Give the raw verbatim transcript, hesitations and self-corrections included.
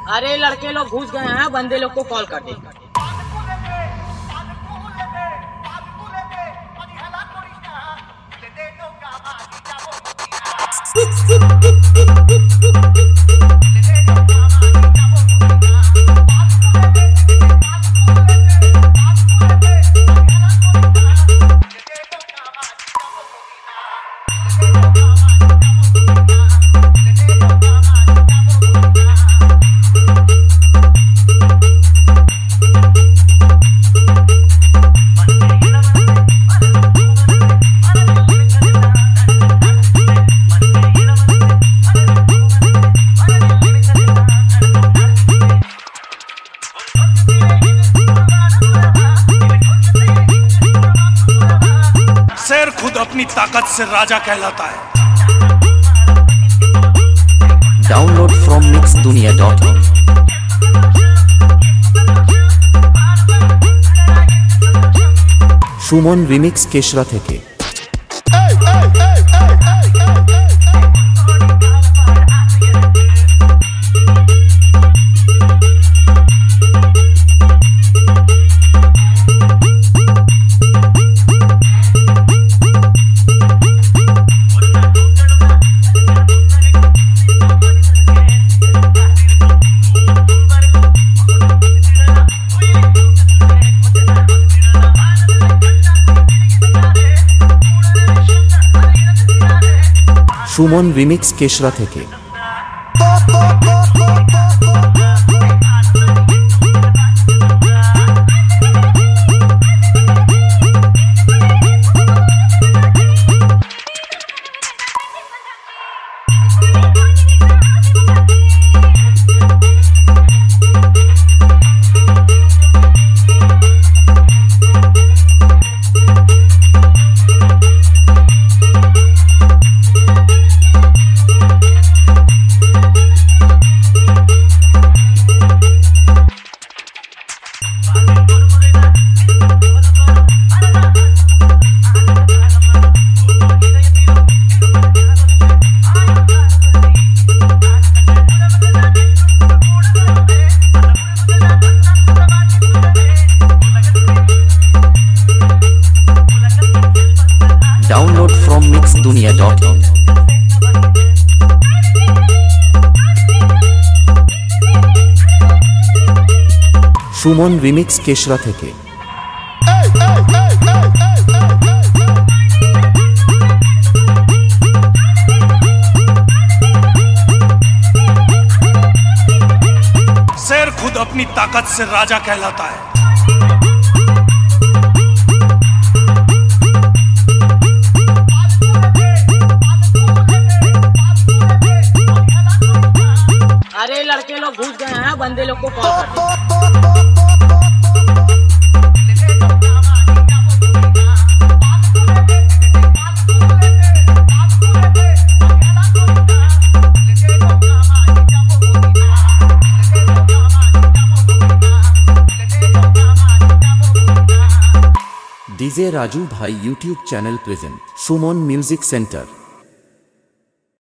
अरे लड़के लोग घुस गए हैं, बंदे लोग को कॉल कर दे। शेर खुद अपनी ताकत से राजा कहलाता है। Download from mix Duniya dot com. Suman remix Keshra থেকে। সুমন রিমিক্স কেশরা থেকে। Download from mix Duniya dot com. Suman remix Keshra থেকে। शेर खुद अपनी ताकत से राजा कहलाता है। अरे लड़के लोग घुस गए हैं, बंदे लोग को कॉल कर दे। DJ Raju Bhai YouTube channel present Suman music centre.